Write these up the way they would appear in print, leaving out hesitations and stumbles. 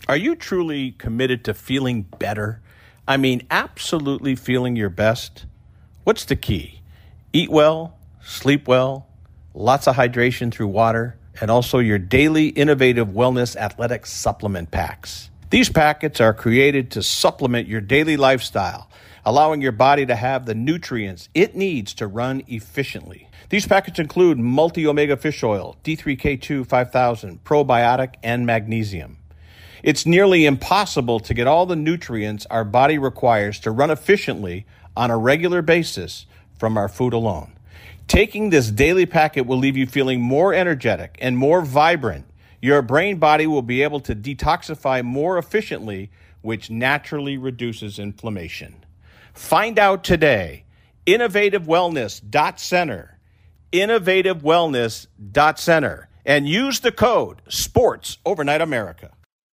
Are you truly committed to feeling better? I mean, absolutely feeling your best? What's the key? Eat well, sleep well, lots of hydration through water, and also your daily innovative wellness athletic supplement packs. These packets are created to supplement your daily lifestyle, allowing your body to have the nutrients it needs to run efficiently. These packets include multi-omega fish oil, D3K2 5000, probiotic, and magnesium. It's nearly impossible to get all the nutrients our body requires to run efficiently on a regular basis from our food alone. Taking this daily packet will leave you feeling more energetic and more vibrant. Your brain body will be able to detoxify more efficiently, which naturally reduces inflammation. Find out today. InnovativeWellness.Center. InnovativeWellness.Center. And use the code SPORTS Overnight America.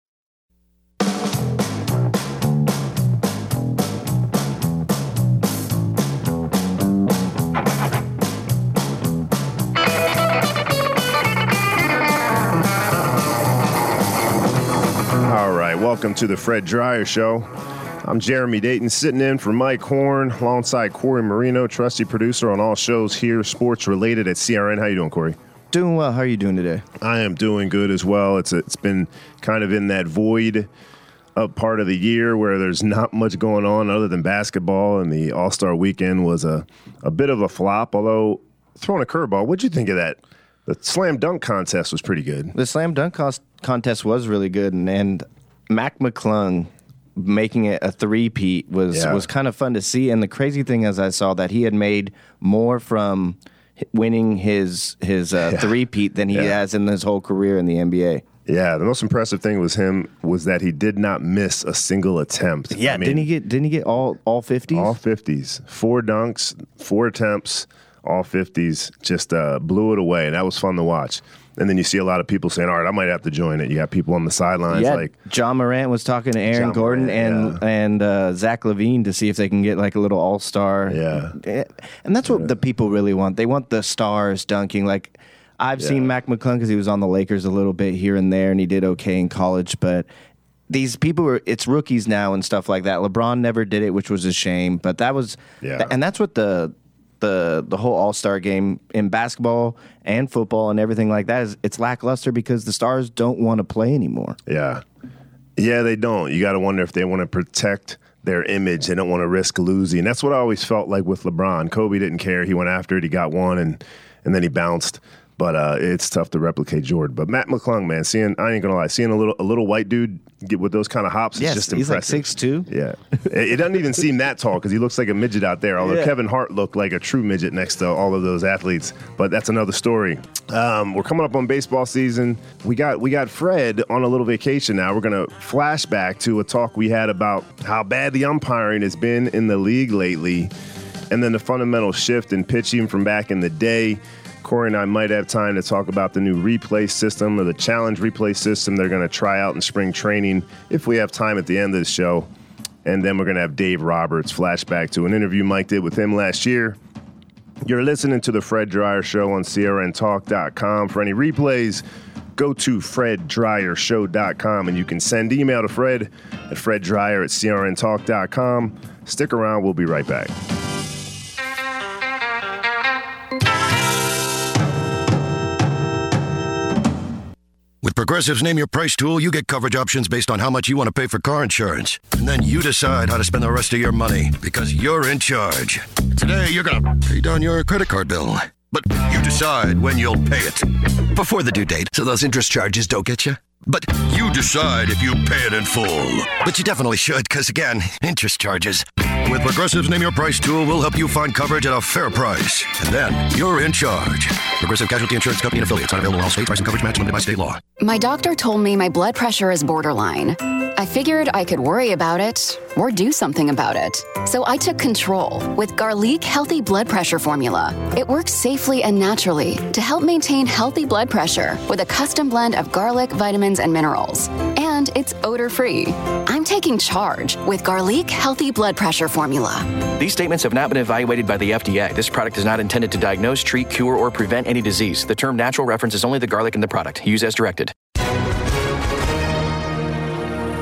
All right, welcome to the Fred Dryer Show. I'm Jeremy Dayton, sitting in for Mike Horn, alongside Corey Marino, trusty producer on all shows here, sports related at CRN. How you doing, Corey? Doing well. How are you doing today? I am doing good as well. It's been kind of in that void part of the year where there's not much going on other than basketball, and the All-Star weekend was a bit of a flop, although throwing a curveball. What'd you think of that? The slam dunk contest was pretty good. The slam dunk contest was really good, and Mac McClung making it a three-peat was kind of fun to see. And the crazy thing is I saw that he had made more from winning his three-peat than he has in his whole career in the NBA. Yeah, the most impressive thing was that he did not miss a single attempt. Yeah, I mean, didn't he get all 50s? All 50s. 4 dunks, 4 attempts, all 50s. Just blew it away, and that was fun to watch. And then you see a lot of people saying, all right, I might have to join it. You got people on the sidelines like John Morant was talking to Aaron Gordon and Zach LaVine to see if they can get like a little all-star. Yeah. And that's what the people really want. They want the stars dunking. Like I've seen Mac McClung because he was on the Lakers a little bit here and there, and he did okay in college. But these people it's rookies now and stuff like that. LeBron never did it, which was a shame. But that was and that's what the whole All-Star game in basketball and football and everything like that is it's lackluster because the stars don't want to play anymore. Yeah, they don't. You got to wonder if they want to protect their image. They don't want to risk losing. That's what I always felt like with LeBron. Kobe didn't care. He went after it. He got one, and then he bounced. But it's tough to replicate Jordan. But Matt McClung, man, I ain't gonna lie, seeing a little white dude get with those kind of hops is just impressive. He's like 6'2". Yeah, it doesn't even seem that tall because he looks like a midget out there. Although Kevin Hart looked like a true midget next to all of those athletes. But that's another story. We're coming up on baseball season. We got Fred on a little vacation now. We're gonna flash back to a talk we had about how bad the umpiring has been in the league lately, and then the fundamental shift in pitching from back in the day. Corey and I might have time to talk about the new replay system or the challenge replay system they're going to try out in spring training if we have time at the end of the show. And then we're going to have Dave Roberts flashback to an interview Mike did with him last year. You're listening to the Fred Dryer Show on CRNTalk.com. For any replays, go to FredDryerShow.com, and you can send email to Fred at FredDryer@CRNTalk.com. Stick around. We'll be right back. With Progressive's Name Your Price tool, you get coverage options based on how much you want to pay for car insurance. And then you decide how to spend the rest of your money because you're in charge. Today, you're going to pay down your credit card bill. But you decide when you'll pay it. Before the due date, so those interest charges don't get you. But you decide if you pay it in full. But you definitely should, because again, interest charges. With Progressive's Name Your Price tool, we'll help you find coverage at a fair price. And then you're in charge. Progressive Casualty Insurance Company and affiliates. Not available in all states. Price and coverage match limited by state law. My doctor told me my blood pressure is borderline. I figured I could worry about it or do something about it. So I took control with Garlic Healthy Blood Pressure Formula. It works safely and naturally to help maintain healthy blood pressure with a custom blend of garlic, vitamins, and minerals. And it's odor-free. I'm taking charge with Garlic Healthy Blood Pressure Formula. These statements have not been evaluated by the FDA. This product is not intended to diagnose, treat, cure, or prevent any disease. The term natural references only the garlic in the product. Use as directed.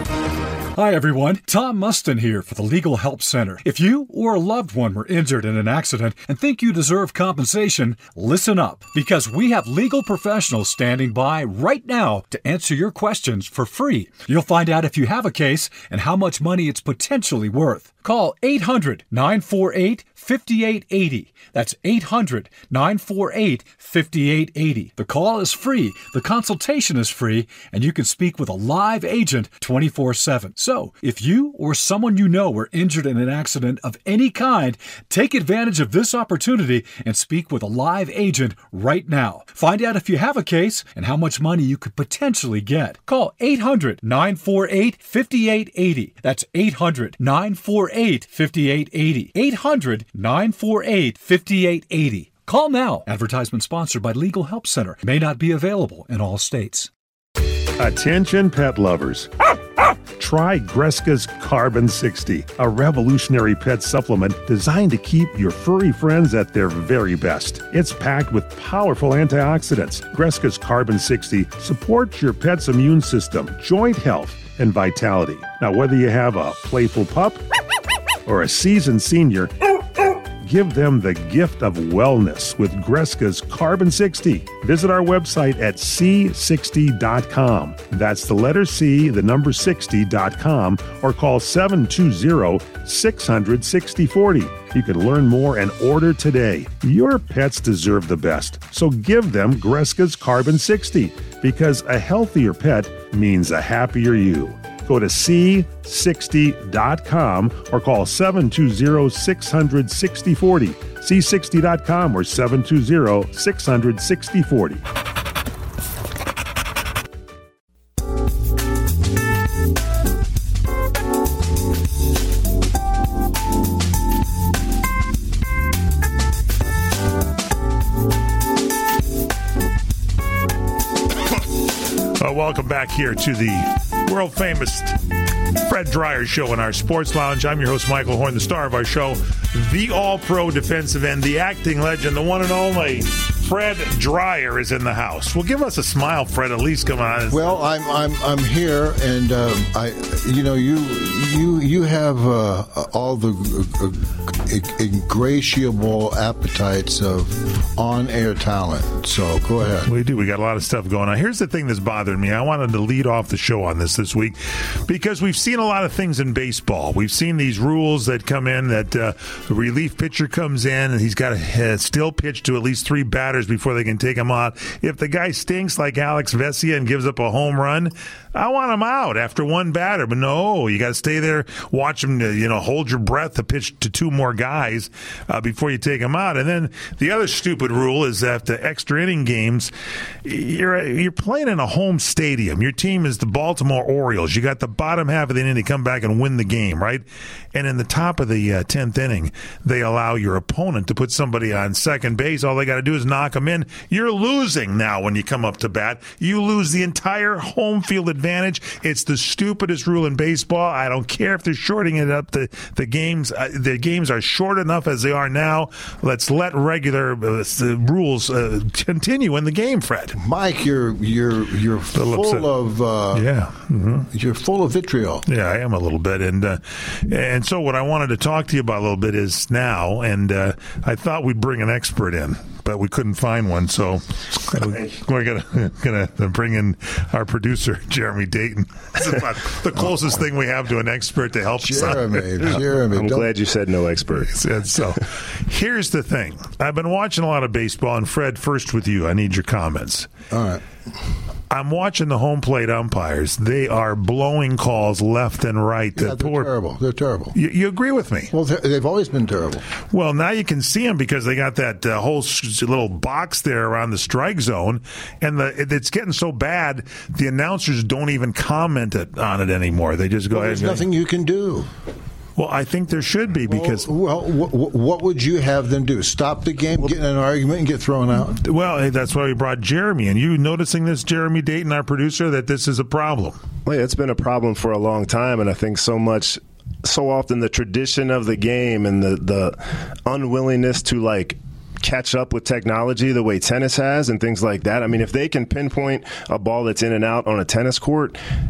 Hi, everyone. Tom Mustin here for the Legal Help Center. If you or a loved one were injured in an accident and think you deserve compensation, listen up, because we have legal professionals standing by right now to answer your questions for free. You'll find out if you have a case and how much money it's potentially worth. Call 800-948-5880. That's 800-948-5880. The call is free, the consultation is free, and you can speak with a live agent 24/7. So, if you or someone you know were injured in an accident of any kind, take advantage of this opportunity and speak with a live agent right now. Find out if you have a case and how much money you could potentially get. Call 800-948-5880. That's 800-948-5880. 800-948-5880. Call now. Advertisement sponsored by Legal Help Center. May not be available in all states. Attention pet lovers. Try Greska's Carbon 60, a revolutionary pet supplement designed to keep your furry friends at their very best. It's packed with powerful antioxidants. Greska's Carbon 60 supports your pet's immune system, joint health, and vitality. Now, whether you have a playful pup or a seasoned senior, give them the gift of wellness with Greska's Carbon 60. Visit our website at C60.com. That's the letter C, the number 60.com, or call 720-600-6040. You can learn more and order today. Your pets deserve the best, so give them Greska's Carbon 60, because a healthier pet means a happier you. Go to C60.com or call 720-600-6040. C60.com or 720-600-6040. Welcome back here to the world-famous Fred Dreyer Show in our Sports Lounge. I'm your host, Michael Horn, the star of our show, the all-pro defensive end, the acting legend, the one and only Fred Dreyer is in the house. Well, give us a smile, Fred. At least come on. Well, I'm here, and you have all the ingratiable appetites of on-air talent. So go ahead. We do. We got a lot of stuff going on. Here's the thing that's bothering me. I wanted to lead off the show on this week because we've seen a lot of things in baseball. We've seen these rules that come in that the relief pitcher comes in and he's got to still pitch to at least 3 batters before they can take him out. If the guy stinks like Alex Vesia and gives up a home run, I want him out after 1 batter. But no, you got to stay there, watch him, hold your breath to pitch to 2 more guys before you take him out. And then the other stupid rule is that the extra inning games, you're playing in a home stadium. Your team is the Baltimore Orioles. You got the bottom half of the inning to come back and win the game, right? And in the top of the 10th inning, they allow your opponent to put somebody on second base. All they got to do is knock them in. You're losing now when you come up to bat. You lose the entire home field advantage. It's the stupidest rule in baseball. I don't care if they're shorting it up. The games are short enough as they are now. Let's let regular rules continue in the game, Fred. Mike, you're full of you're full of vitriol. Yeah, I am a little bit, and so what I wanted to talk to you about a little bit is now, and I thought we'd bring an expert in, but we couldn't find one, so we're gonna bring in our producer, Jeremy Dayton. This is about the closest thing we have to an expert to help us out. Jeremy, I'm glad you said no expert. So here's the thing. I've been watching a lot of baseball, and Fred, first with you. I need your comments. All right. I'm watching the home plate umpires. They are blowing calls left and right. Yeah, they're terrible. They're terrible. You agree with me? Well, they've always been terrible. Well, now you can see them because they got that whole little box there around the strike zone, and it's getting so bad, the announcers don't even comment on it anymore. They just go ahead. There's nothing you can do. Well, I think there should be because... what would you have them do? Stop the game, get in an argument, and get thrown out? Well, that's why we brought Jeremy. And you noticing this, Jeremy Dayton, our producer, that this is a problem? Well, yeah, it's been a problem for a long time, and I think so often the tradition of the game and the unwillingness to, catch up with technology the way tennis has and things like that. I mean, if they can pinpoint a ball that's in and out on a tennis court...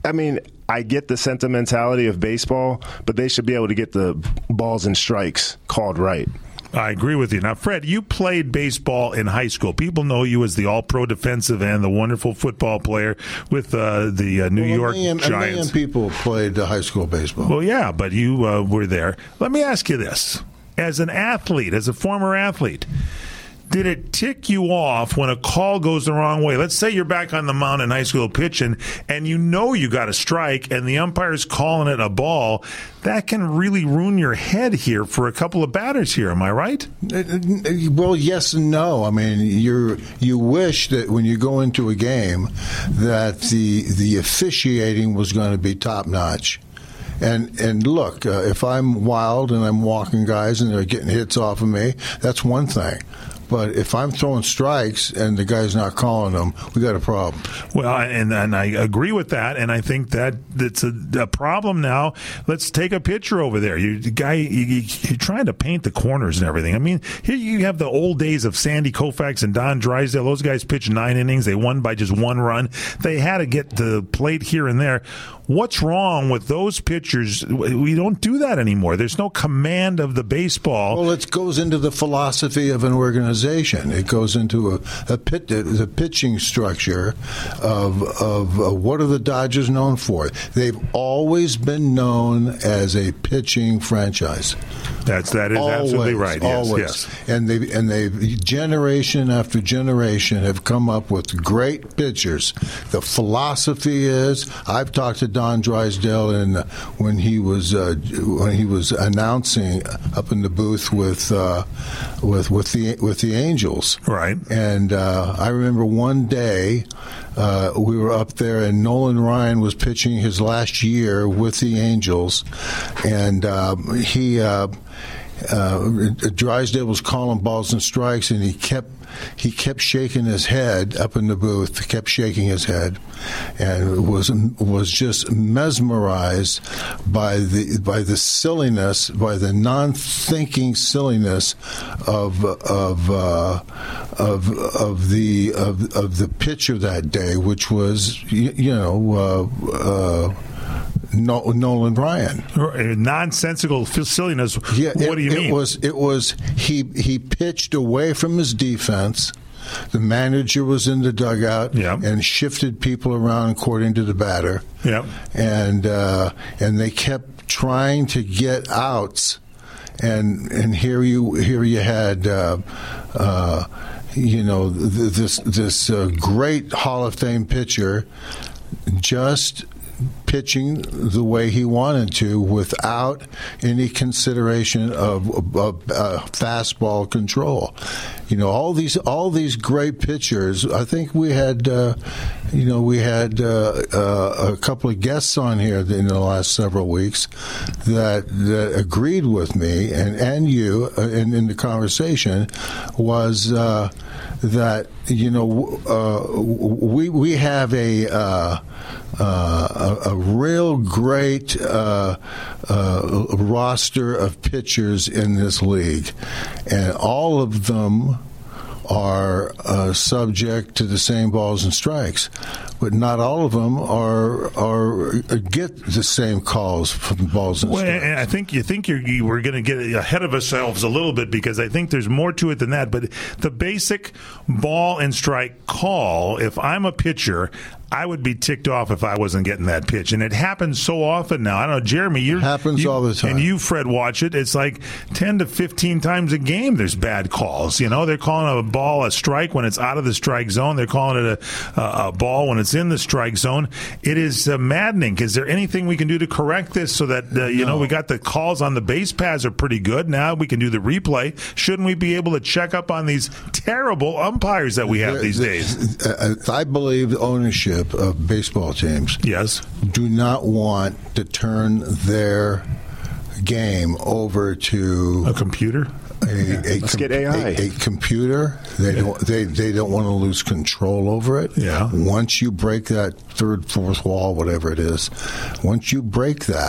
I mean, I get the sentimentality of baseball, but they should be able to get the balls and strikes called right. I agree with you. Now, Fred, you played baseball in high school. People know you as the all-pro defensive end, the wonderful football player with the New York Giants. A million people played high school baseball. Well, yeah, but you were there. Let me ask you this. As an athlete, as a former athlete, did it tick you off when a call goes the wrong way? Let's say you're back on the mound in high school pitching, and you know you got a strike, and the umpire's calling it a ball. That can really ruin your head here for a couple of batters here. Am I right? Well, yes and no. I mean, you wish that when you go into a game that the officiating was going to be top notch. And look, if I'm wild and I'm walking guys and they're getting hits off of me, that's one thing. But if I'm throwing strikes and the guy's not calling them, we got a problem. Well, and I agree with that, and I think that it's a problem now. Let's take a picture over there. You're trying to paint the corners and everything. I mean, here you have the old days of Sandy Koufax and Don Drysdale. Those guys pitched 9 innings. They won by just 1 run. They had to get the plate here and there. What's wrong with those pitchers? We don't do that anymore. There's no command of the baseball. Well, it goes into the philosophy of an organization. It goes into the pitching structure of what are the Dodgers known for? They've always been known as a pitching franchise. That is always, absolutely right. Always. Yes. And they generation after generation have come up with great pitchers. The philosophy is, I've talked to Don Drysdale when he was announcing up in the booth with the Angels, right? And I remember one day we were up there, and Nolan Ryan was pitching his last year with the Angels, and Drysdale was calling balls and strikes, and he kept shaking his head up in the booth, kept shaking his head, and was just mesmerized by the silliness, by the non-thinking silliness of the pitcher that day, which was Nolan Ryan. Nonsensical silliness. Yeah, what do you mean? It was he pitched away from his defense. The manager was in the dugout and shifted people around according to the batter. Yeah, and they kept trying to get outs. And here you had this great Hall of Fame pitcher just pitching the way he wanted to without any consideration of fastball control. All these great pitchers. I think we had a couple of guests on here in the last several weeks that agreed with me and you in the conversation was that we have a real great roster of pitchers in this league, and all of them are subject to the same balls and strikes, but not all of them are get the same calls from balls and strikes. And I think we're going to get ahead of ourselves a little bit, because I think there's more to it than that. But the basic ball and strike call, if I'm a pitcher, I would be ticked off if I wasn't getting that pitch. And it happens so often now. I don't know, Jeremy, it happens all the time. And you, Fred, watch it. It's like 10 to 15 times a game there's bad calls. They're calling a ball a strike when it's out of the strike zone. They're calling it a ball when it's in the strike zone. It is maddening. Is there anything we can do to correct this so that, we got the calls on the base paths are pretty good. Now we can do the replay. Shouldn't we be able to check up on these terrible umpires that we have these days? I believe the ownership of baseball teams do not want to turn their game over to a computer. Let's get AI. A computer. They don't want to lose control over it. Yeah. Once you break that third, fourth wall, whatever it is, once you break that,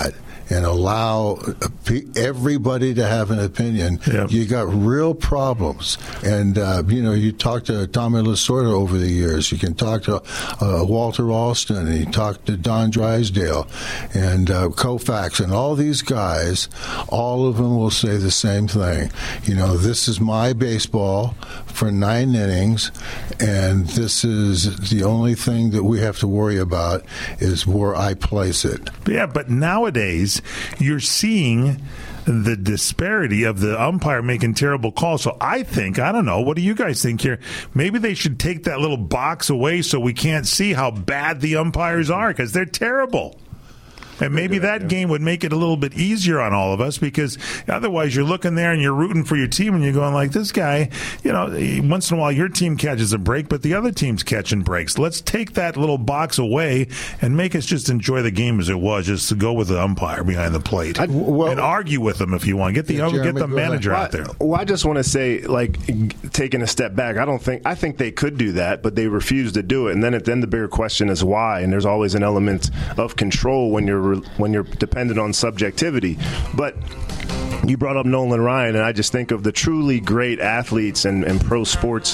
and allow everybody to have an opinion, you got real problems. And, you talk to Tommy Lasorda over the years. You can talk to Walter Alston, and you talk to Don Drysdale and Koufax, and all these guys, all of them will say the same thing. This is my baseball for 9 innings, and this is the only thing that we have to worry about is where I place it. Yeah, but nowadays you're seeing the disparity of the umpire making terrible calls. So I don't know, what do you guys think here? Maybe they should take that little box away so we can't see how bad the umpires are, because they're terrible. And maybe that game would make it a little bit easier on all of us, because otherwise you're looking there and you're rooting for your team and you're going like, this guy, once in a while your team catches a break, but the other team's catching breaks. Let's take that little box away and make us just enjoy the game as it was, just to go with the umpire behind the plate and argue with them if you want. Get the manager out there. Well, I just want to say, taking a step back, I think they could do that, but they refuse to do it. And then the bigger question is why. And there's always an element of control when you're dependent on subjectivity. But you brought up Nolan Ryan, and I just think of the truly great athletes and pro sports,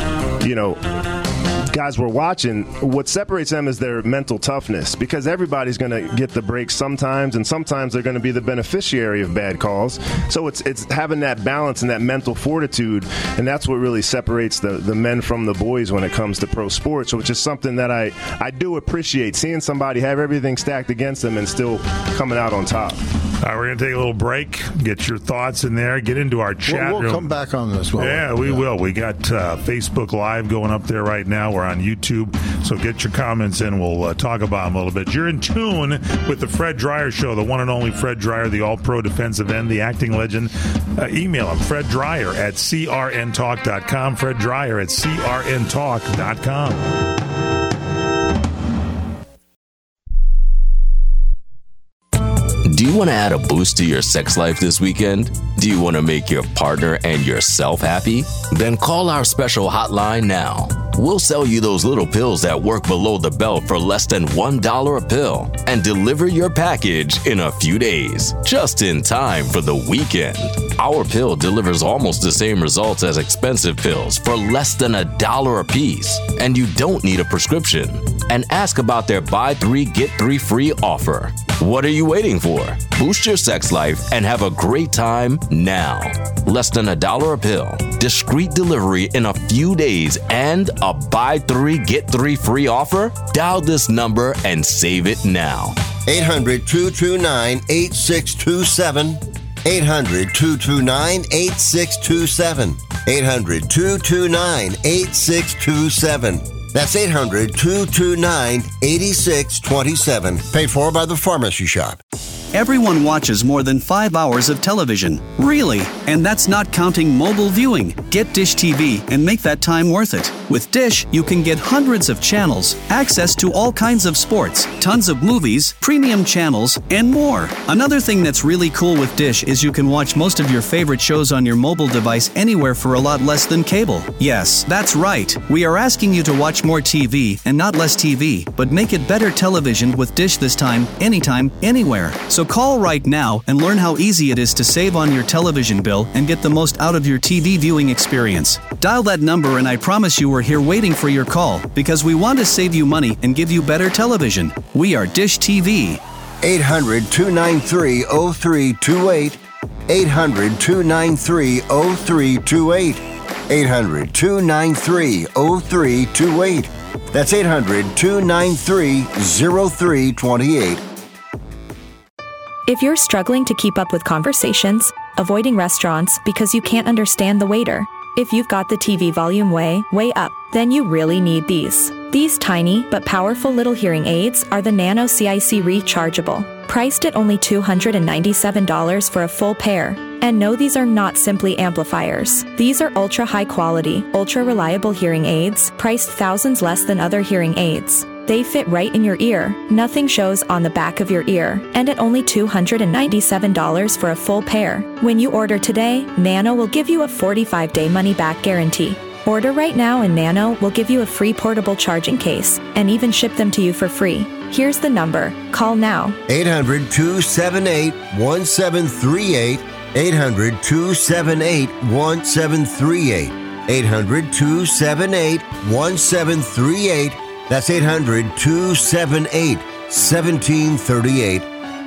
guys we're watching. What separates them is their mental toughness, because everybody's going to get the break sometimes, and sometimes they're going to be the beneficiary of bad calls. So it's having that balance and that mental fortitude, and that's what really separates the men from the boys when it comes to pro sports, which is something that I do appreciate, seeing somebody have everything stacked against them and still coming out on top. All right, we're going to take a little break, get your thoughts in there, get into our chat room. We'll come back on this one. Yeah, we will. We got Facebook Live going up there right now. We're on YouTube, so get your comments in. We'll talk about them a little bit. You're in tune with the Fred Dreyer Show, the one and only Fred Dreyer, the all-pro defensive end, the acting legend. Email him, Fred Dreyer at crntalk.com, Fred Dreyer at crntalk.com. Do you want to add a boost to your sex life this weekend? Do you want to make your partner and yourself happy? Then call our special hotline now. We'll sell you those little pills that work below the belt for less than $1 a pill and deliver your package in a few days, just in time for the weekend. Our pill delivers almost the same results as expensive pills for less than $1 a piece, and you don't need a prescription. And ask about their buy 3 get 3 free offer. What are you waiting for? Boost your sex life and have a great time now. Less than $1 a pill, discreet delivery in a few days, and a buy 3 get 3 free offer? Dial this number and save it now. 800-229-8627. 800-229-8627. 800-229-8627. That's 800-229-8627. Paid for by the Pharmacy Shop. Everyone watches more than 5 hours of television. Really? And that's not counting mobile viewing. Get Dish TV and make that time worth it. With Dish, you can get hundreds of channels, access to all kinds of sports, tons of movies, premium channels, and more. Another thing that's really cool with Dish is you can watch most of your favorite shows on your mobile device anywhere for a lot less than cable. Yes, that's right. We are asking you to watch more TV and not less TV, but make it better television with Dish this time, anytime, anywhere. So call right now and learn how easy it is to save on your television bill and get the most out of your TV viewing experience. Dial that number and I promise you we're here waiting for your call, because we want to save you money and give you better television. We are Dish TV. 800-293-0328. 800-293-0328. 800-293-0328. That's 800-293-0328. If you're struggling to keep up with conversations, avoiding restaurants because you can't understand the waiter, if you've got the TV volume way up, then you really need these. These tiny but powerful little hearing aids are the Nano CIC Rechargeable, priced at only $297 for a full pair. And no, these are not simply amplifiers. These are ultra high quality, ultra reliable hearing aids, priced thousands less than other hearing aids. They fit right in your ear, nothing shows on the back of your ear, and at only $297 for a full pair. When you order today, Nano will give you a 45-day money-back guarantee. Order right now and Nano will give you a free portable charging case and even ship them to you for free. Here's the number. Call now. 800-278-1738. 800-278-1738. 800-278-1738. That's 800-278-1738.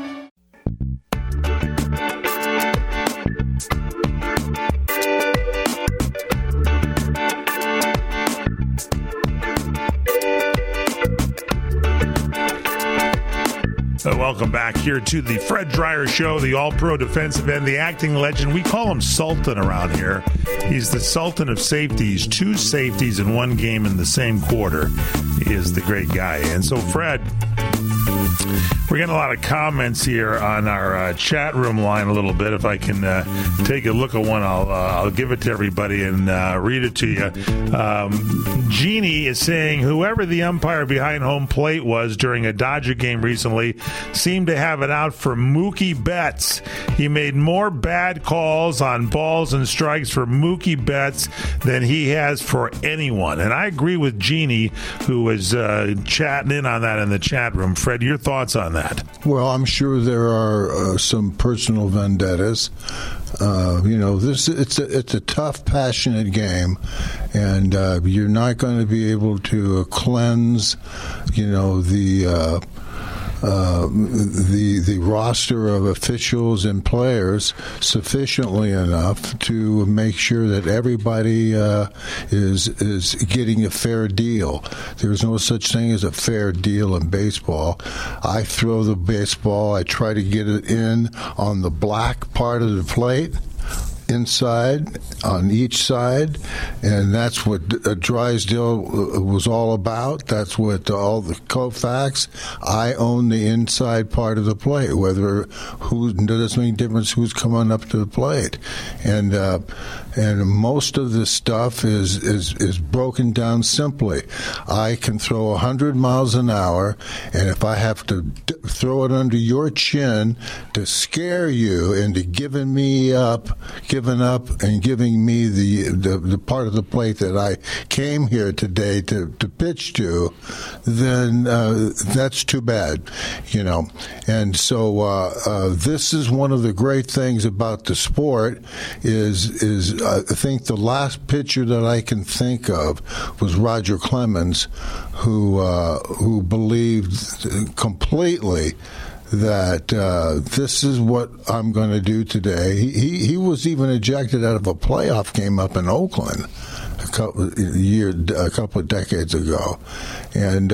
Welcome back here to the Fred Dryer Show, the all-pro defensive end, the acting legend. We call him Sultan around here. He's the Sultan of safeties, 2 safeties in one game in the same quarter. He is the great guy. And so, Fred, we're getting a lot of comments here on our chat room line a little bit. If I can take a look at one, I'll give it to everybody and read it to you. Jeannie is saying, whoever the umpire behind home plate was during a Dodger game recently seemed to have it out for Mookie Betts. He made more bad calls on balls and strikes for Mookie Betts than he has for anyone. And I agree with Jeannie, who was chatting in on that in the chat room. Fred, your thoughts on that? Well, I'm sure there are some personal vendettas. It's a tough, passionate game, and you're not going to be able to cleanse, the roster of officials and players sufficiently enough to make sure that everybody is getting a fair deal. There's no such thing as a fair deal in baseball. I throw the baseball, I try to get it in on the black part of the plate, inside on each side, and that's what Drysdale was all about. That's what all the Koufax. I own the inside part of the plate, doesn't make a difference who's coming up to the plate, and most of this stuff is broken down simply. I can throw 100 miles an hour, and if I have to throw it under your chin to scare you into giving up and giving me the part of the plate that I came here today to pitch to, then that's too bad, And so this is one of the great things about the sport is I think the last pitcher that I can think of was Roger Clemens, who believed completely that this is what I'm going to do today. He was even ejected out of a playoff game up in Oakland a couple of decades ago, and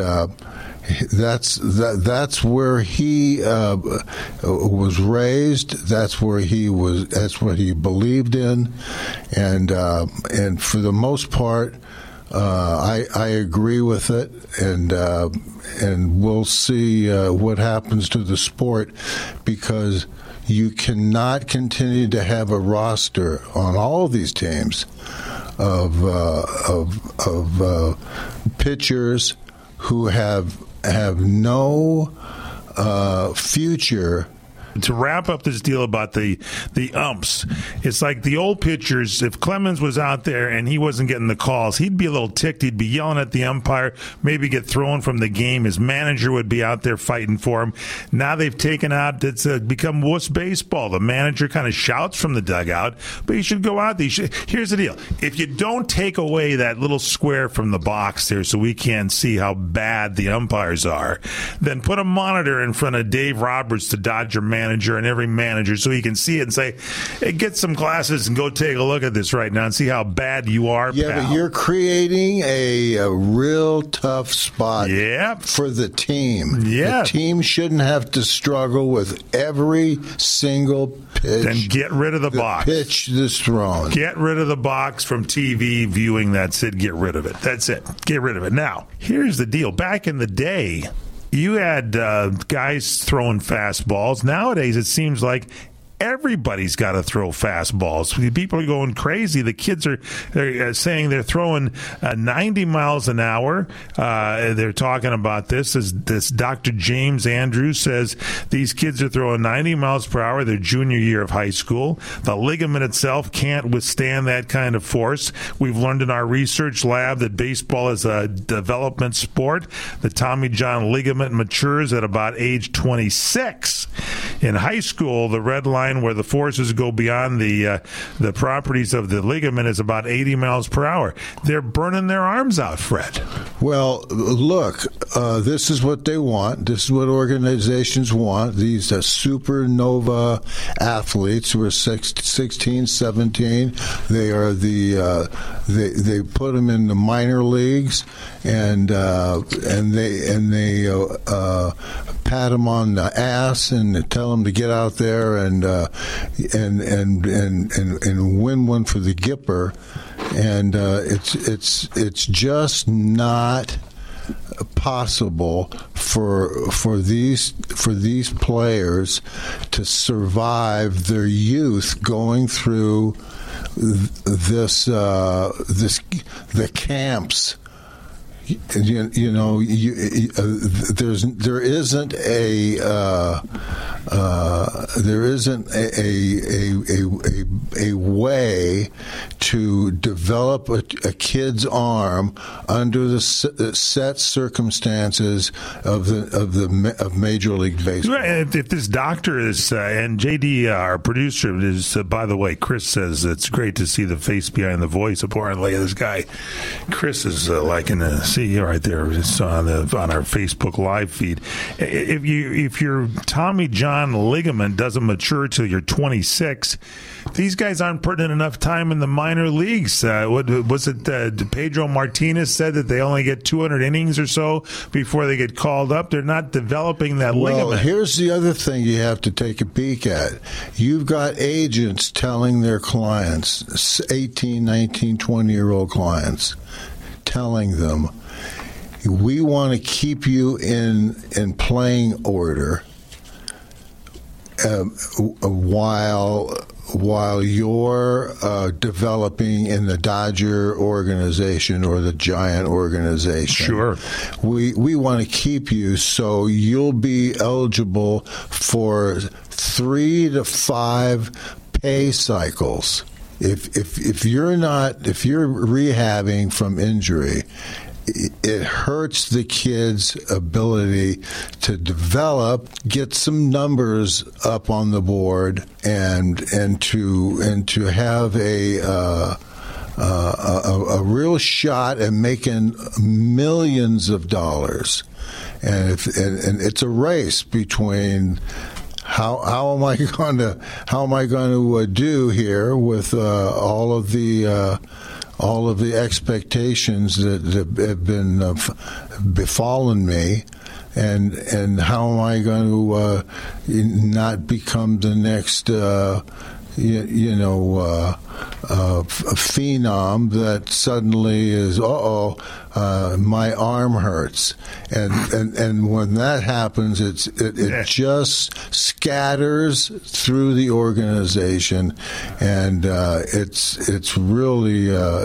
that's where he was raised. That's what he believed in, and for the most part, I agree with it, and we'll see what happens to the sport, because you cannot continue to have a roster on all of these teams of pitchers who have no future. To wrap up this deal about the umps, it's like the old pitchers. If Clemens was out there and he wasn't getting the calls, he'd be a little ticked. He'd be yelling at the umpire, maybe get thrown from the game. His manager would be out there fighting for him. Now they've taken out, it's become wuss baseball. The manager kind of shouts from the dugout, but you should go out there. Here's the deal. If you don't take away that little square from the box there so we can't see how bad the umpires are, then put a monitor in front of Dave Roberts, the Dodger manager, and every manager, so he can see it and say, hey, get some glasses and go take a look at this right now and see how bad you are, Yeah, pal. But you're creating a real tough spot for the team. Yeah. The team shouldn't have to struggle with every single pitch. Then get rid of the box. Pitch that's thrown. Get rid of the box from TV viewing. That's it. Get rid of it. That's it. Get rid of it. Now, here's the deal. Back in the day, you had guys throwing fastballs. Nowadays, it seems like everybody's got to throw fastballs. People are going crazy. The kids are saying they're throwing 90 miles an hour. They're talking about this. This Dr. James Andrews says these kids are throwing 90 miles per hour their junior year of high school. The ligament itself can't withstand that kind of force. We've learned in our research lab that baseball is a development sport. The Tommy John ligament matures at about age 26. In high school, the red line where the forces go beyond the properties of the ligament is about 80 miles per hour. They're burning their arms out, Fred. Well, look, this is what they want. This is what organizations want. These supernova athletes who are 16, 17. They are they put them in the minor leagues, and they pat them on the ass and tell them to get out there and win one for the Gipper, and it's just not possible for these players to survive their youth going through the camps. There isn't a way to develop a kid's arm under the set circumstances of Major League Baseball. If this doctor is and JD, our producer, is by the way, Chris says it's great to see the face behind the voice. Apparently, this guy Chris is liking to see you right there. It's on our Facebook live feed. If your Tommy John ligament doesn't mature till you're 26, these guys aren't putting in enough time in the minor leagues. What was it? Pedro Martinez said that they only get 200 innings or so before they get called up. They're not developing that ligament. Well, here's the other thing you have to take a peek at. You've got agents telling their clients, 18, 19, 20-year-old clients, telling them, we want to keep you in playing order while you're developing in the Dodger organization or the Giant organization. Sure. We want to keep you so you'll be eligible for 3 to 5 pay cycles. If you're rehabbing from injury, it hurts the kid's ability to develop, get some numbers up on the board, and to have a real shot at making millions of dollars. And it's a race between how am I going to do here with all of the expectations that have been befallen me, and how am I going to not become the next phenom that suddenly is my arm hurts, and when that happens, it just scatters through the organization, and it's really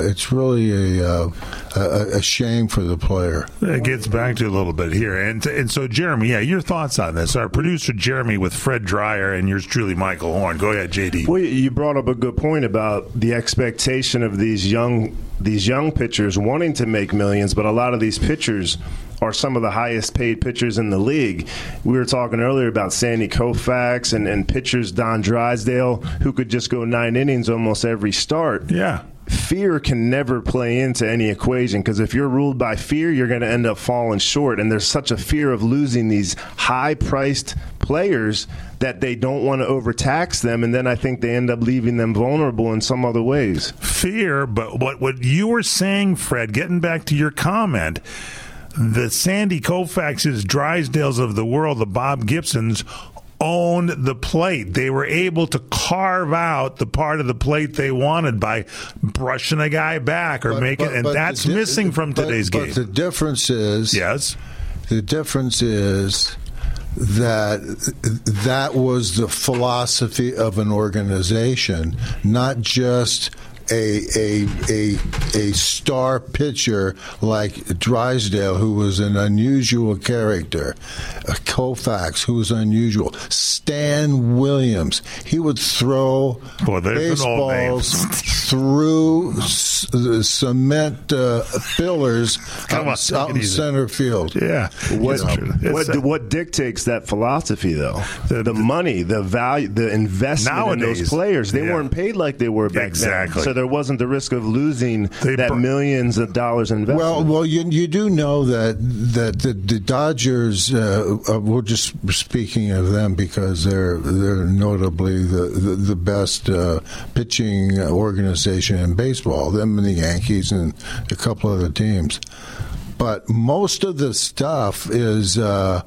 a shame for the player. It gets back to a little bit here, and so Jeremy, your thoughts on this? Our producer Jeremy with Fred Dreyer and yours truly Michael Horn. Go ahead, JD. Well, you brought up a good point about the expectation of these young pitchers wanting to make millions, but a lot of these pitchers are some of the highest paid pitchers in the league. We were talking earlier about Sandy Koufax and pitchers Don Drysdale who could just go 9 innings almost every start. Yeah. Fear can never play into any equation, because if you're ruled by fear, you're going to end up falling short. And there's such a fear of losing these high-priced players that they don't want to overtax them, and then I think they end up leaving them vulnerable in some other ways. Fear, but what you were saying, Fred, getting back to your comment, the Sandy Koufaxes, Drysdales of the world, the Bob Gibsons, owned the plate. They were able to carve out the part of the plate they wanted by brushing a guy back or making, and that's missing from today's game. But the difference is, yes, the difference is that was the philosophy of an organization, not just a star pitcher like Drysdale, who was an unusual character, Koufax, who was unusual, Stan Williams. He would throw baseballs through cement pillars out in center field. Yeah. What dictates that philosophy, though? The money, the value, the investment nowadays, in those players. They weren't paid like they were back then. So there wasn't the risk of losing that millions of dollars in investment. Well, you do know that the Dodgers. We're just speaking of them because they're notably the best pitching organization in baseball. Them and the Yankees and a couple other teams. But most of the stuff is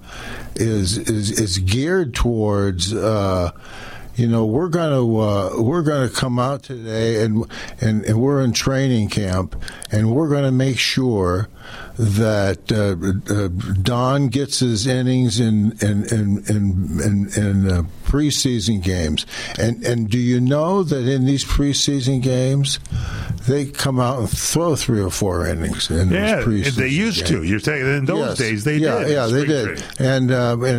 geared towards. We're gonna come out today and we're in training camp, and we're gonna make sure that Don gets his innings in preseason games. And do you know that in these preseason games, they come out and throw 3 or 4 innings in those preseason they used games. to. You're saying in those days they did. Yeah, they did. And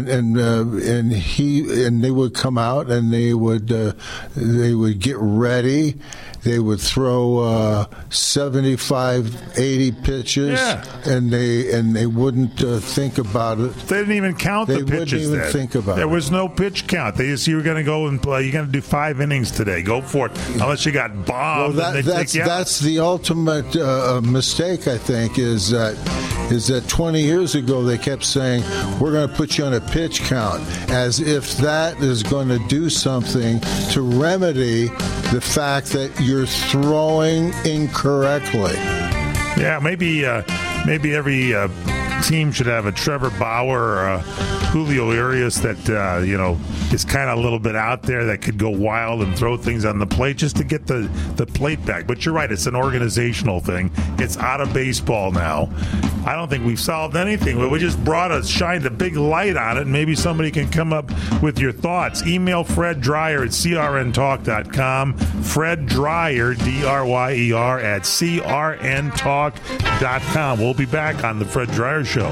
they would come out and they would get ready. They would throw 75, 80 pitches, and they wouldn't think about it. They didn't even count the pitches. They wouldn't even think about it. There was no pitch count. They just, you were going to go and play. You're going to do 5 innings today. Go for it. Unless you got bombed. Well, that's the ultimate mistake, I think, is that 20 years ago they kept saying, we're going to put you on a pitch count, as if that is going to do something to remedy the fact that you're throwing incorrectly. Yeah, maybe every team should have a Trevor Bauer or a Julio Urias that is kind of a little bit out there, that could go wild and throw things on the plate just to get the plate back. But you're right, it's an organizational thing. It's out of baseball now. I don't think we've solved anything. We just shined a big light on it, and maybe somebody can come up with your thoughts. Email Fred Dreyer at crntalk.com. Fred Dreyer, D-R-Y-E-R, at crntalk.com. We'll be back on the Fred Dreyer Show.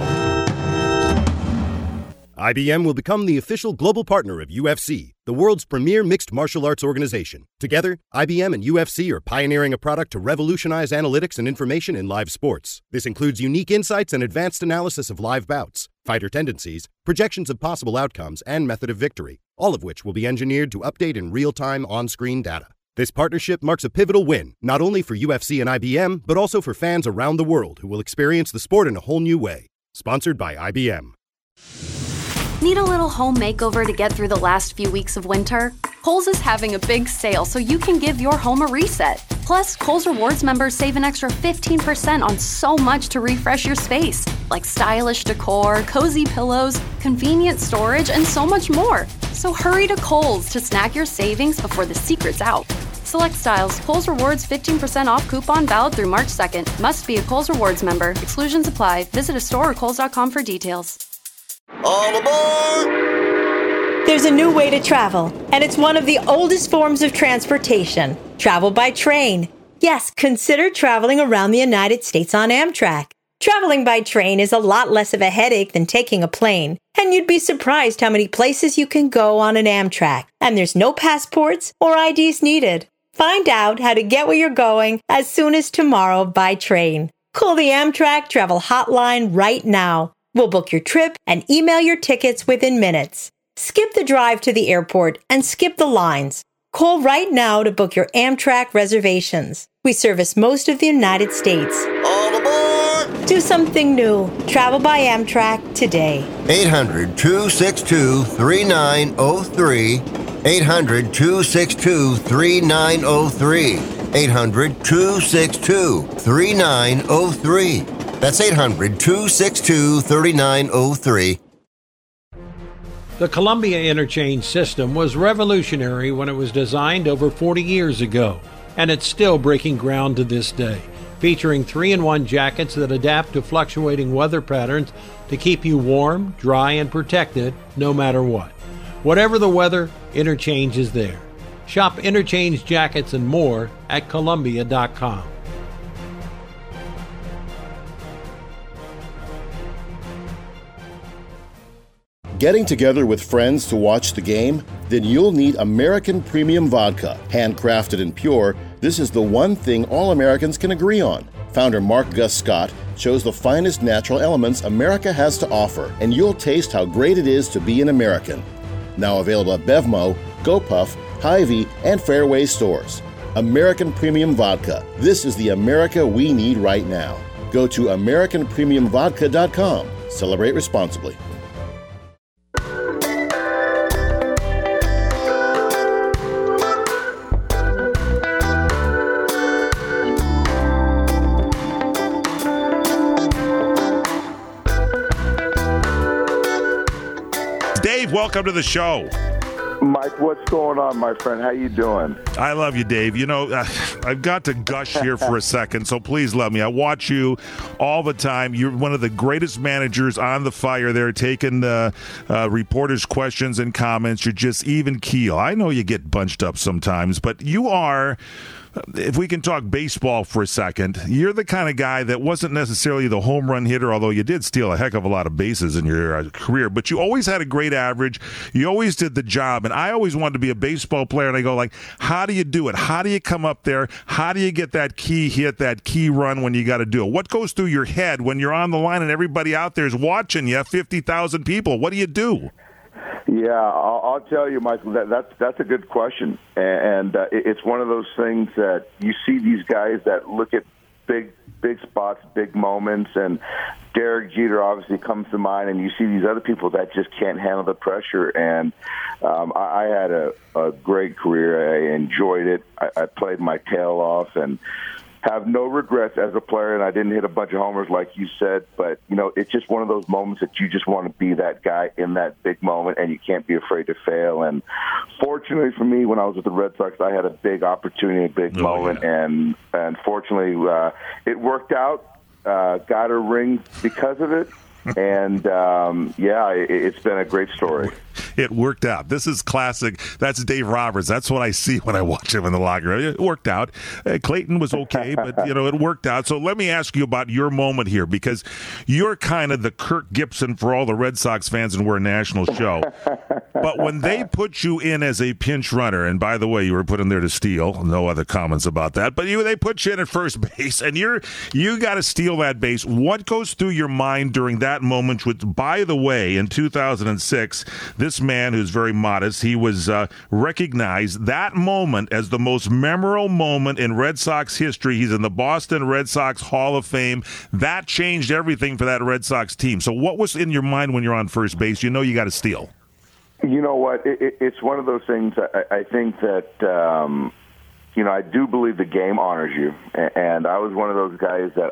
IBM will become the official global partner of UFC, the world's premier mixed martial arts organization. Together, IBM and UFC are pioneering a product to revolutionize analytics and information in live sports. This includes unique insights and advanced analysis of live bouts, fighter tendencies, projections of possible outcomes, and method of victory, all of which will be engineered to update in real-time on-screen data. This partnership marks a pivotal win, not only for UFC and IBM, but also for fans around the world who will experience the sport in a whole new way. Sponsored by IBM. Need a little home makeover to get through the last few weeks of winter? Kohl's is having a big sale so you can give your home a reset. Plus, Kohl's Rewards members save an extra 15% on so much to refresh your space, like stylish decor, cozy pillows, convenient storage, and so much more. So hurry to Kohl's to snag your savings before the secret's out. Select styles. Kohl's Rewards 15% off coupon valid through March 2nd. Must be a Kohl's Rewards member. Exclusions apply. Visit a store or kohls.com for details. All aboard! There's a new way to travel, and it's one of the oldest forms of transportation. Travel by train. Yes, consider traveling around the United States on Amtrak. Traveling by train is a lot less of a headache than taking a plane, and you'd be surprised how many places you can go on an Amtrak, and there's no passports or IDs needed. Find out how to get where you're going as soon as tomorrow by train. Call the Amtrak Travel Hotline right now. We'll book your trip and email your tickets within minutes. Skip the drive to the airport and skip the lines. Call right now to book your Amtrak reservations. We service most of the United States. All aboard! Do something new. Travel by Amtrak today. 800-262-3903. 800-262-3903. 800-262-3903. That's 800-262-3903. The Columbia Interchange system was revolutionary when it was designed over 40 years ago, and it's still breaking ground to this day. featuring 3-in-1 jackets that adapt to fluctuating weather patterns to keep you warm, dry, and protected no matter what. Whatever the weather, Interchange is there. Shop Interchange jackets and more at Columbia.com. Getting together with friends to watch the game? Then you'll need American Premium Vodka. Handcrafted and pure, this is the one thing all Americans can agree on. Founder Mark Gus Scott chose the finest natural elements America has to offer, and you'll taste how great it is to be an American. Now available at Bevmo, GoPuff, Hy-Vee, and Fairway stores. American Premium Vodka. This is the America we need right now. Go to AmericanPremiumVodka.com. Celebrate responsibly. Dave, welcome to the show. Mike, what's going on, my friend? How you doing? I love you, Dave. You know, I've got to gush here for a second, so please love me. I watch you all the time. You're one of the greatest managers on the fire there, taking reporters' questions and comments. You're just even keel. I know you get bunched up sometimes, but you are... If we can talk baseball for a second, you're the kind of guy that wasn't necessarily the home run hitter, although you did steal a heck of a lot of bases in your career, but you always had a great average. You always did the job, and I always wanted to be a baseball player, and I go like, how do you do it? How do you come up there? How do you get that key hit, that key run when you got to do it? What goes through your head when you're on the line and everybody out there is watching you, 50,000 people? What do you do? Yeah, I'll tell you, Michael, that's a good question. And it's one of those things that you see these guys that look at big spots, big moments, and Derek Jeter obviously comes to mind, and you see these other people that just can't handle the pressure. And I had a great career. I enjoyed it. I played my tail off and have no regrets as a player, and I didn't hit a bunch of homers like you said, but, you know, it's just one of those moments that you just want to be that guy in that big moment, and you can't be afraid to fail. And fortunately for me, when I was with the Red Sox, I had a big opportunity, a big moment, and fortunately it worked out, got a ring because of it. And, it's been a great story. It worked out. This is classic. That's Dave Roberts. That's what I see when I watch him in the locker room. It worked out. Clayton was okay, but, you know, it worked out. So let me ask you about your moment here, because you're kind of the Kirk Gibson for all the Red Sox fans, and we're a national show. But when they put you in as a pinch runner, and by the way, you were put in there to steal. No other comments about that. But they put you in at first base, and you got to steal that base. What goes through your mind during that moment? Which, by the way, in 2006, this man who's very modest, he was recognized that moment as the most memorable moment in Red Sox history. He's in the Boston Red Sox Hall of Fame. That changed everything for that Red Sox team. So what was in your mind when you're on first base? You know you got to steal. You know what? It's one of those things. I think that, I do believe the game honors you. And I was one of those guys that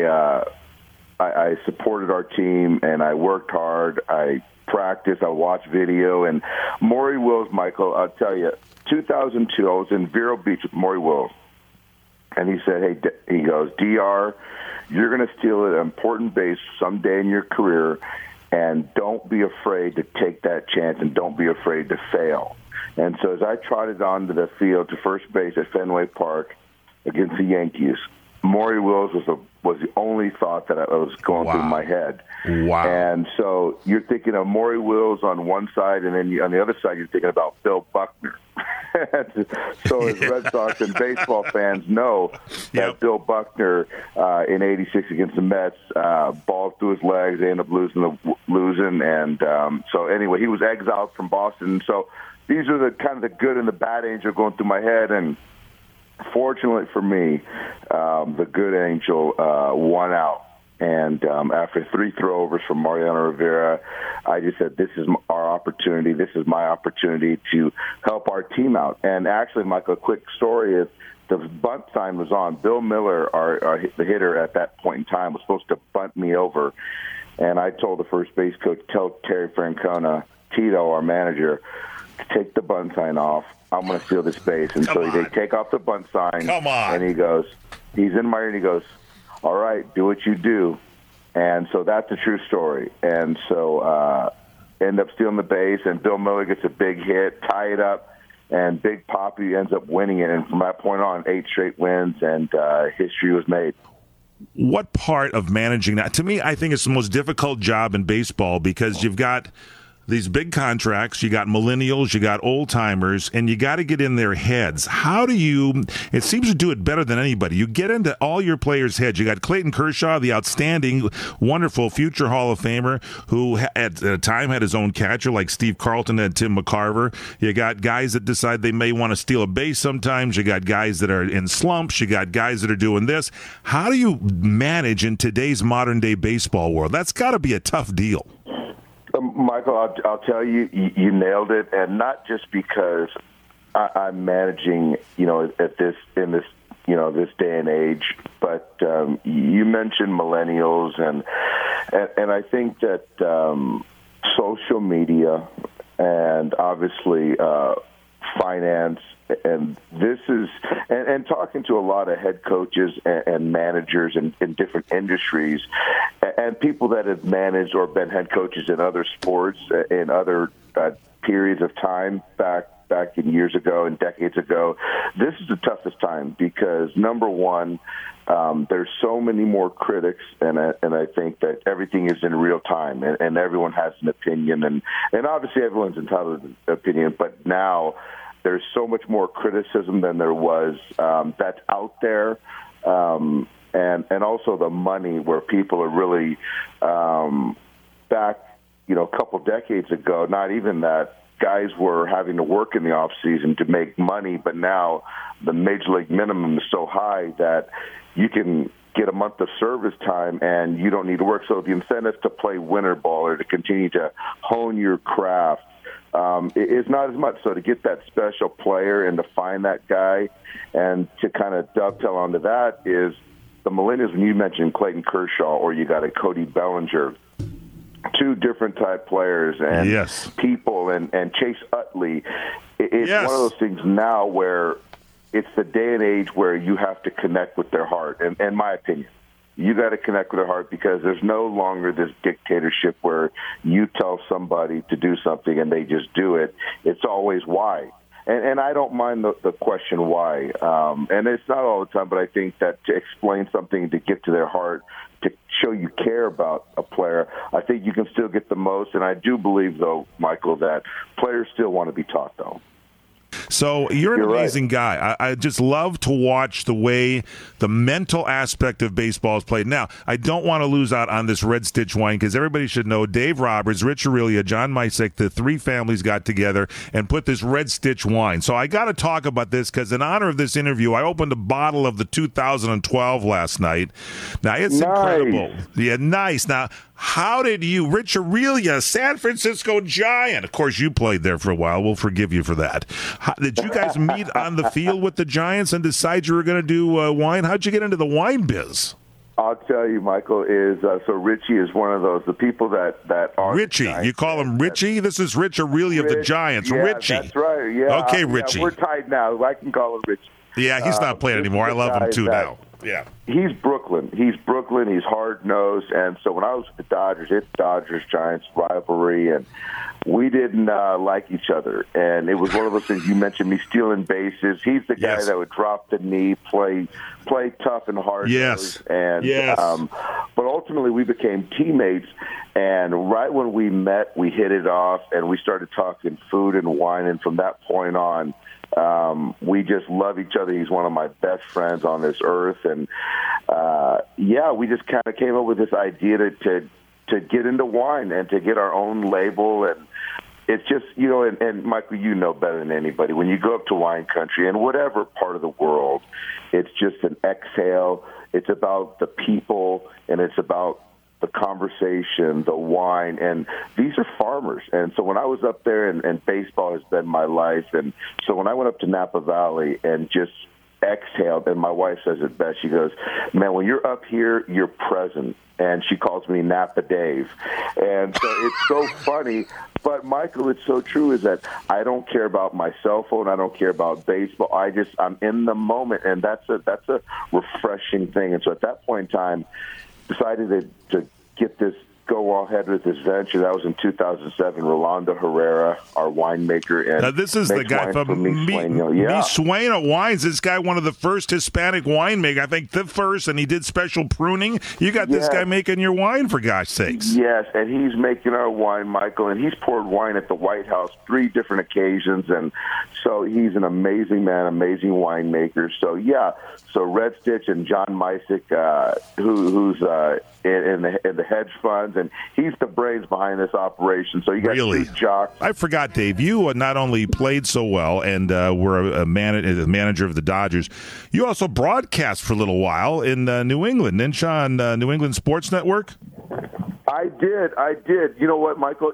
I supported our team, and I worked hard. I practiced. I watched video. And Maury Wills, Michael, I'll tell you, 2002, I was in Vero Beach with Maury Wills. And he said, he goes, DR, you're going to steal an important base someday in your career, and don't be afraid to take that chance, and don't be afraid to fail. And so as I trotted onto the field to first base at Fenway Park against the Yankees, Maury Wills was the only thought that was going through my head. Wow. And so you're thinking of Maury Wills on one side, and then on the other side you're thinking about Bill Buckner. So as Red Sox and baseball fans know that Bill Buckner in '86 against the Mets, ball through his legs, they end up losing. And so anyway, he was exiled from Boston. So these are the kind of the good and the bad angel going through my head. And fortunately for me, the good angel won out. And after 3 throwovers from Mariano Rivera, I just said, this is our opportunity. This is my opportunity to help our team out. And actually, Michael, a quick story is the bunt sign was on. Bill Miller, the hitter at that point in time, was supposed to bunt me over. And I told the first base coach, tell Terry Francona, Tito, our manager, to take the bunt sign off. I'm going to steal this base. And so they take off the bunt sign. Come on. And he goes, He's in my ear and he goes, "All right, do what you do." And so that's a true story. And so end up stealing the base, and Bill Miller gets a big hit, tie it up, and Big Papi ends up winning it. And from that point on, 8 straight wins, and history was made. What part of managing that? To me, I think it's the most difficult job in baseball because you've got these big contracts, you got millennials, you got old timers, and you got to get in their heads. How do you, it seems to do it better than anybody. You get into all your players' heads. You got Clayton Kershaw, the outstanding, wonderful future Hall of Famer, who at a time had his own catcher like Steve Carlton and Tim McCarver. You got guys that decide they may want to steal a base sometimes. You got guys that are in slumps. You got guys that are doing this. How do you manage in today's modern day baseball world? That's got to be a tough deal. Michael, I'll tell you, you nailed it, and not just because I'm managing, in this day and age, but you mentioned millennials, and I think that social media and obviously finance, and this is, and talking to a lot of head coaches and managers in different industries, and people that have managed or been head coaches in other sports in other periods of time back in years ago and decades ago, this is the toughest time because, number one, there's so many more critics, and I think that everything is in real time, and everyone has an opinion, and obviously everyone's entitled to an opinion, but now there's so much more criticism than there was that's out there, and also the money where people are really back, a couple decades ago, not even that, guys were having to work in the off season to make money, but now the major league minimum is so high that you can get a month of service time and you don't need to work. So the incentive to play winter ball or to continue to hone your craft is not as much. So to get that special player and to find that guy and to kind of dovetail onto that is the millennials. When you mentioned Clayton Kershaw or you got a Cody Bellinger, two different type players and people, and Chase Utley. It's one of those things now where it's the day and age where you have to connect with their heart. And in my opinion, you got to connect with their heart because there's no longer this dictatorship where you tell somebody to do something and they just do it. It's always why. And I don't mind the question why. And it's not all the time, but I think that to explain something, to get to their heart, to show you care about a player, I think you can still get the most. And I do believe, though, Michael, that players still want to be taught, though. So you're an amazing guy. I just love to watch the way the mental aspect of baseball is played. Now, I don't want to lose out on this Red Stitch wine because everybody should know Dave Roberts, Rich Aurelia, John Misek, the three families got together and put this Red Stitch wine. So I got to talk about this because in honor of this interview, I opened a bottle of the 2012 last night. Now, it's incredible. Yeah, nice. Now, how did you, Rich Aurelia, San Francisco Giant, of course you played there for a while, we'll forgive you for that. Did you guys meet on the field with the Giants and decide you were going to do wine? How'd you get into the wine biz? I'll tell you, Michael, is so Richie is one of those, the people that are... Richie, you call him Richie? This is Rich Aurelia of the Giants. Yeah, Richie. That's right, yeah. Okay, Richie. Yeah, we're tied now. I can call him Richie. Yeah, he's not playing anymore. I love him too now. Yeah. He's Brooklyn. He's hard-nosed. And so when I was with the Dodgers, it's Dodgers-Giants rivalry, and we didn't like each other. And it was one of those things. You mentioned me stealing bases. He's the guy that would drop the knee, play tough and hard. And but ultimately we became teammates. And right when we met, we hit it off, and we started talking food and wine. And from that point on, we just love each other. He's one of my best friends on this earth. And, we just kind of came up with this idea to get into wine and to get our own label. And it's just, and Michael, you know better than anybody, when you go up to wine country in whatever part of the world, it's just an exhale. It's about the people, and it's about the conversation, the wine, and these are farmers. And so when I was up there, and baseball has been my life, and so when I went up to Napa Valley and just exhaled, and my wife says it best. She goes, man, when you're up here, you're present. And she calls me Napa Dave. And so it's so funny. But, Michael, it's so true is that I don't care about my cell phone. I don't care about baseball. I'm in the moment, and that's a refreshing thing. And so at that point in time, decided to go ahead with this venture. That was in 2007. Rolando Herrera, our winemaker. And now this is the guy from Mi Sueño Wines. This guy, one of the first Hispanic winemaker. I think the first, and he did special pruning. You got this guy making your wine, for gosh sakes. Yes, and he's making our wine, Michael, and he's poured wine at the White House 3 different occasions. And so he's an amazing man, amazing winemaker. So, so Red Stitch and John Misick, who's in the hedge funds, and he's the brains behind this operation. So you got two jocks. I forgot, Dave. You not only played so well and were a manager of the Dodgers, you also broadcast for a little while in New England, didn't you, on New England Sports Network? I did. You know what, Michael?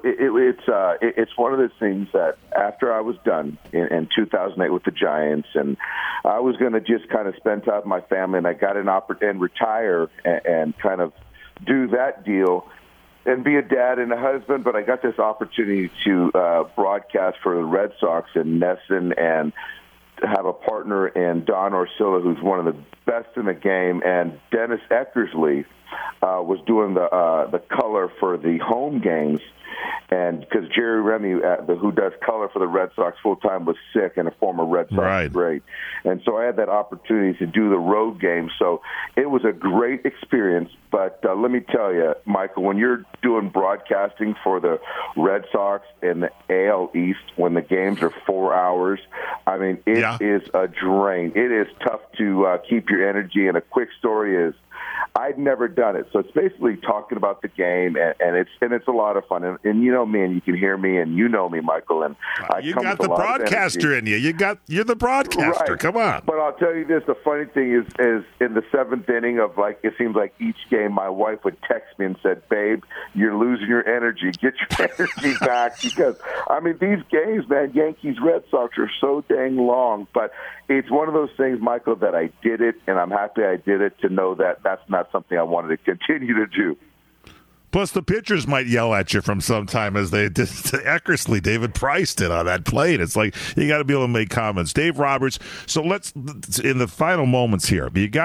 It's one of those things that after I was done in 2008 with the Giants, and I was going to just kind of spend time with my family, and I got an opportunity and retire and kind of do that deal and be a dad and a husband, but I got this opportunity to broadcast for the Red Sox in Nesson and have a partner in Don Orsillo, who's one of the best in the game, and Dennis Eckersley was doing the color for the home games. And because Jerry Remy, who does color for the Red Sox full-time, was sick, and a former Red Sox great. And so I had that opportunity to do the road game. So it was a great experience. But let me tell you, Michael, when you're doing broadcasting for the Red Sox in the AL East, when the games are 4 hours, I mean, it is a drain. It is tough to keep your energy. And a quick story is, I'd never done it, so it's basically talking about the game, and it's a lot of fun. And you know me, and you can hear me, and you know me, Michael. And you got the broadcaster in you. You're the broadcaster. Right. Come on. But I'll tell you this: the funny thing is in the 7th inning of it seems like each game, my wife would text me and said, "Babe, you're losing your energy. Get your energy back." Because I mean, these games, man, Yankees, Red Sox are so dang long. But it's one of those things, Michael, that I did it, and I'm happy I did it to know that that's not something I wanted to continue to do. Plus, the pitchers might yell at you from some time, as they did to Eckersley. David Price did on that plate. It's like you got to be able to make comments. Dave Roberts. So let's, in the final moments here,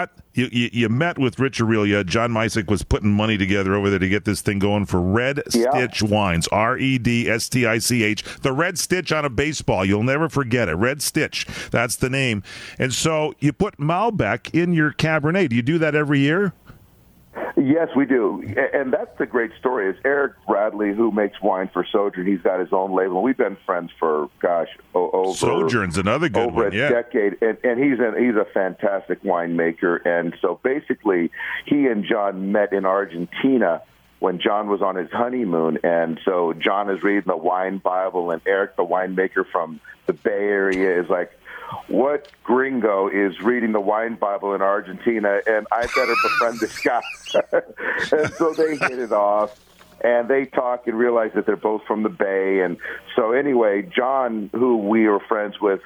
you met with Rich Aurelia. John Misick was putting money together over there to get this thing going for Red Stitch Wines. REDSTICH. The Red Stitch on a baseball. You'll never forget it. Red Stitch. That's the name. And so you put Malbec in your Cabernet. Do you do that every year? Yes, we do. And that's the great story is Eric Bradley, who makes wine for Sojourn. He's got his own label. We've been friends for, over Sojourn's another good one, a decade. And he's a fantastic winemaker. And so basically, he and John met in Argentina when John was on his honeymoon. And so John is reading the wine Bible, and Eric, the winemaker from the Bay Area, is like, what gringo is reading the wine Bible in Argentina, and I better befriend this guy. And so they hit it off, and they talk and realize that they're both from the Bay. And so anyway, John, who we were friends with,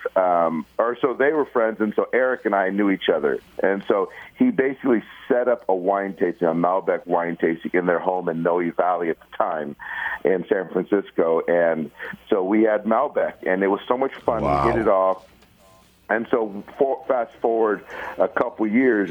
so they were friends, and so Eric and I knew each other. And so he basically set up a wine tasting, a Malbec wine tasting in their home in Noe Valley at the time in San Francisco. And so we had Malbec, and it was so much fun. Wow. We hit it off. And so fast forward a year,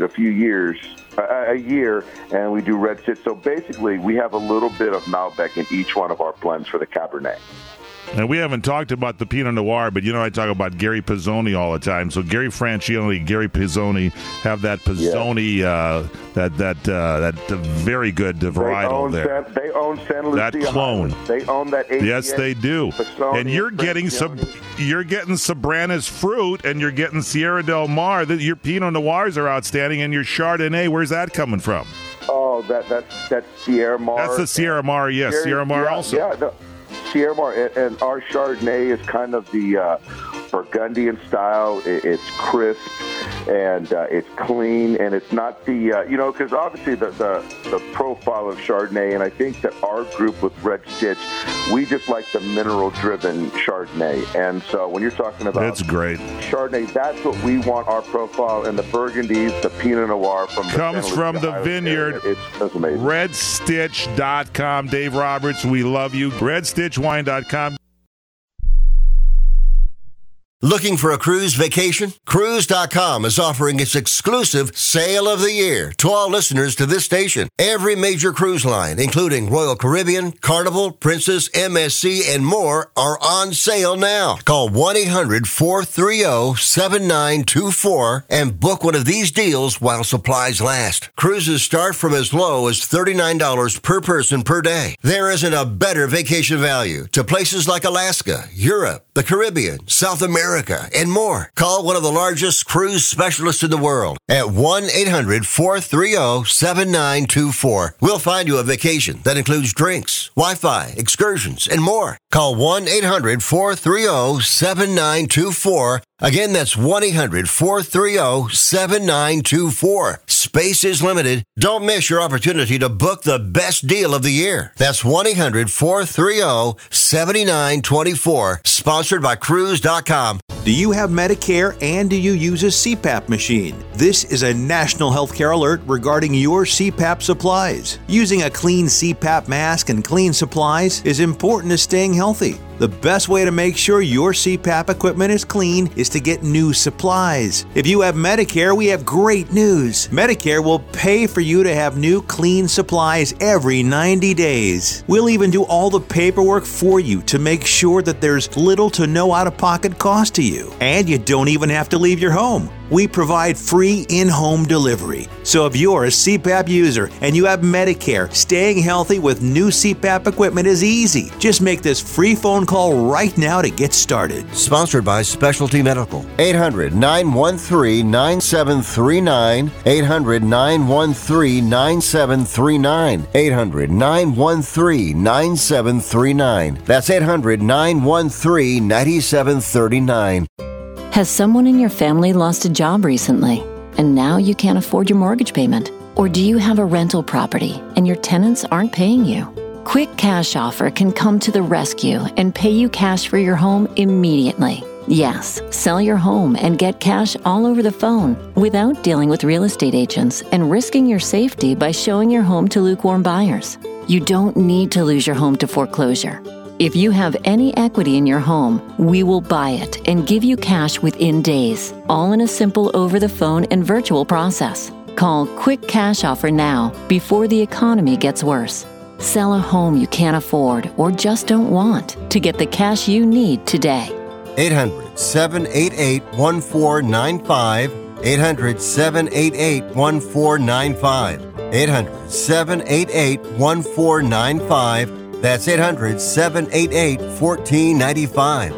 and we do Red Stitch. So basically, we have a little bit of Malbec in each one of our blends for the Cabernet. And we haven't talked about the Pinot Noir, but I talk about Gary Pizzoni all the time. So Gary Francione, Gary Pizzoni have that Pizzoni, that very good varietal there. They own Santa Lucia. That clone. They own that. Yes, they do. Pizzoni, and you're getting Sabrana's fruit, and you're getting Sierra Del Mar. Your Pinot Noirs are outstanding, and your Chardonnay. Where's that coming from? Oh, that's Sierra Mar. That's the Sierra Mar. Yes, Sierra Mar also. Yeah. Sierra Mar, and our Chardonnay is kind of the Burgundian style. It's crisp, and it's clean, and it's not the because obviously the profile of Chardonnay, and I think that our group with Red Stitch, we just like the mineral-driven Chardonnay, and so when you're talking about that's great Chardonnay, that's what we want our profile, and the Burgundies, the Pinot Noir comes from the vineyard. That's amazing. RedStitch.com. Dave Roberts, we love you. RedStitchWine.com. Looking for a cruise vacation? Cruise.com is offering its exclusive Sale of the Year to all listeners to this station. Every major cruise line, including Royal Caribbean, Carnival, Princess, MSC, and more, are on sale now. Call 1-800-430-7924 and book one of these deals while supplies last. Cruises start from as low as $39 per person per day. There isn't a better vacation value to places like Alaska, Europe, the Caribbean, South America, and more. Call one of the largest cruise specialists in the world at 1-800-430-7924. We'll find you a vacation that includes drinks, Wi-Fi, excursions, and more. Call 1-800-430-7924. Again, that's 1-800-430-7924. Space is limited. Don't miss your opportunity to book the best deal of the year. That's 1-800-430-7924. Sponsored by Cruise.com. Do you have Medicare and do you use a CPAP machine? This is a national healthcare alert regarding your CPAP supplies. Using a clean CPAP mask and clean supplies is important to staying healthy. The best way to make sure your CPAP equipment is clean is to get new supplies. If you have Medicare, we have great news. Medicare will pay for you to have new clean supplies every 90 days. We'll even do all the paperwork for you to make sure that there's little to no out-of-pocket cost to you. And you don't even have to leave your home. We provide free in-home delivery. So if you're a CPAP user and you have Medicare, staying healthy with new CPAP equipment is easy. Just make this free phone call right now to get started. Sponsored by Specialty Medical. 800-913-9739. 800-913-9739. 800-913-9739. That's 800-913-9739. Has someone in your family lost a job recently, and now you can't afford your mortgage payment? Or do you have a rental property and your tenants aren't paying you? Quick Cash Offer can come to the rescue and pay you cash for your home immediately. Yes, sell your home and get cash all over the phone without dealing with real estate agents and risking your safety by showing your home to lukewarm buyers. You don't need to lose your home to foreclosure. If you have any equity in your home, we will buy it and give you cash within days, all in a simple over-the-phone and virtual process. Call Quick Cash Offer now before the economy gets worse. Sell a home you can't afford or just don't want to get the cash you need today. 800-788-1495. 800-788-1495. 800-788-1495. That's 800-788-1495.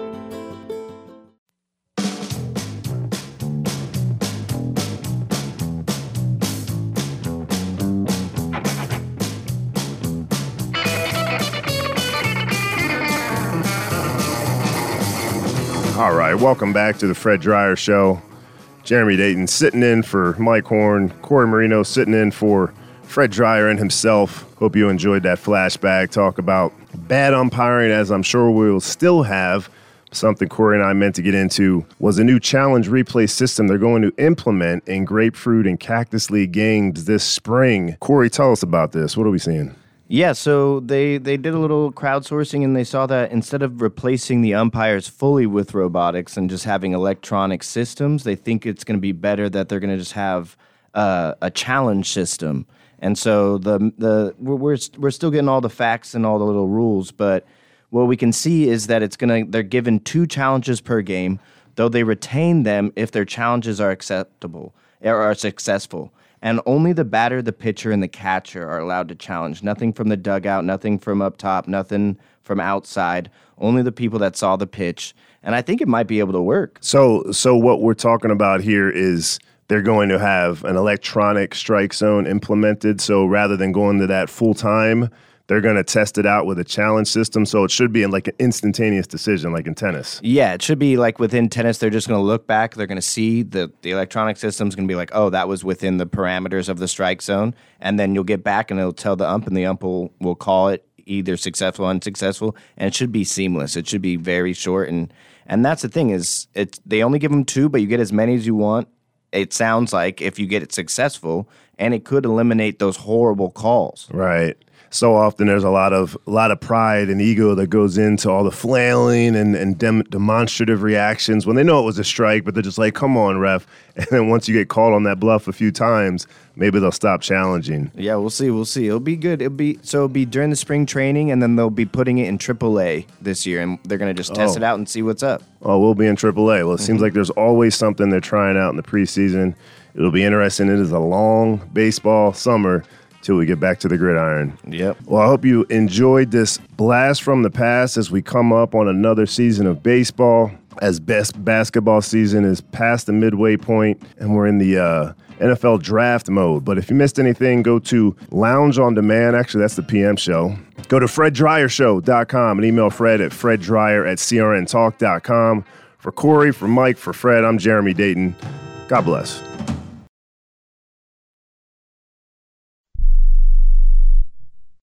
All right, welcome back to the Fred Dryer Show. Jeremy Dayton sitting in for Mike Horn, Corey Marino sitting in for Fred Dryer and himself. Hope you enjoyed that flashback talk about bad umpiring, as I'm sure we'll still have. Something Corey and I meant to get into was a new challenge replay system they're going to implement in Grapefruit and Cactus League games this spring. Corey, tell us about this. What are we seeing? Yeah, so they did a little crowdsourcing, and they saw that instead of replacing the umpires fully with robotics and just having electronic systems, they think it's going to be better that they're going to just have a challenge system. And so we're still getting all the facts and all the little rules, but what we can see is that they're given 2 challenges per game, though they retain them if their challenges are acceptable or are successful. And only the batter, the pitcher, and the catcher are allowed to challenge. Nothing from the dugout, nothing from up top, nothing from outside. Only the people that saw the pitch. And I think it might be able to work. So what we're talking about here is they're going to have an electronic strike zone implemented. So rather than going to that full time, they're going to test it out with a challenge system. So it should be in like an instantaneous decision, like in tennis. Yeah, it should be like within tennis, they're just going to look back. They're going to see the electronic system's going to be like, oh, that was within the parameters of the strike zone. And then you'll get back and it'll tell the ump, and the ump will call it either successful or unsuccessful. And it should be seamless. It should be very short. And that's the thing is they only give them 2, but you get as many as you want. It sounds like if you get it successful, and it could eliminate those horrible calls. Right. So often there's a lot of pride and ego that goes into all the flailing and demonstrative reactions when they know it was a strike, but they're just like, come on, ref. And then once you get called on that bluff a few times, maybe they'll stop challenging. Yeah, we'll see. It'll be good. It'll be during the spring training, and then they'll be putting it in AAA this year, and they're going to just test it out and see what's up. Oh, we'll be in AAA. Well, it seems like there's always something they're trying out in the preseason. It'll be interesting. It is a long baseball summer till we get back to the gridiron. Yep. Well, I hope you enjoyed this blast from the past as we come up on another season of baseball, as best basketball season is past the midway point, and we're in the NFL draft mode. But if you missed anything, go to Lounge on Demand. Actually, that's the PM show. Go to FredDryerShow.com and email Fred at FredDryer@CRNTalk.com. For Corey, for Mike, for Fred, I'm Jeremy Dayton. God bless.